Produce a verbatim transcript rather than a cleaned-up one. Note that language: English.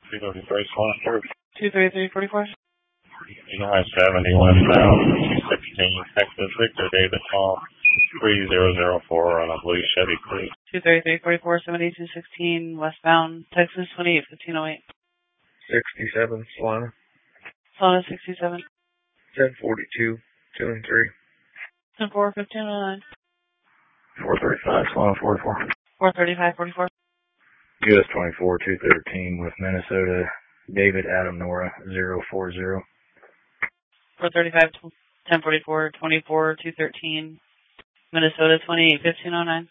two thirty-three, Swan Church. two thirty-three forty-four. nine seventy westbound, sixteen, Texas, Victor David Tom, three zero zero four on a blue Chevy Cruze. two thirty-three forty-four, seventy-two sixteen, westbound, Texas, twenty-eight fifteen oh eight. sixty-seven, Solana. Solana sixty-seven. ten forty-two, two and three. ten four, fifteen oh nine. four thirty-five, Solana forty-four. four thirty-five forty-four. U S twenty-four, two thirteen with Minnesota, David Adam Nora, zero four zero. four thirty-five, ten forty-four, twenty-four, two thirteen, Minnesota, twenty-eight fifteen oh nine.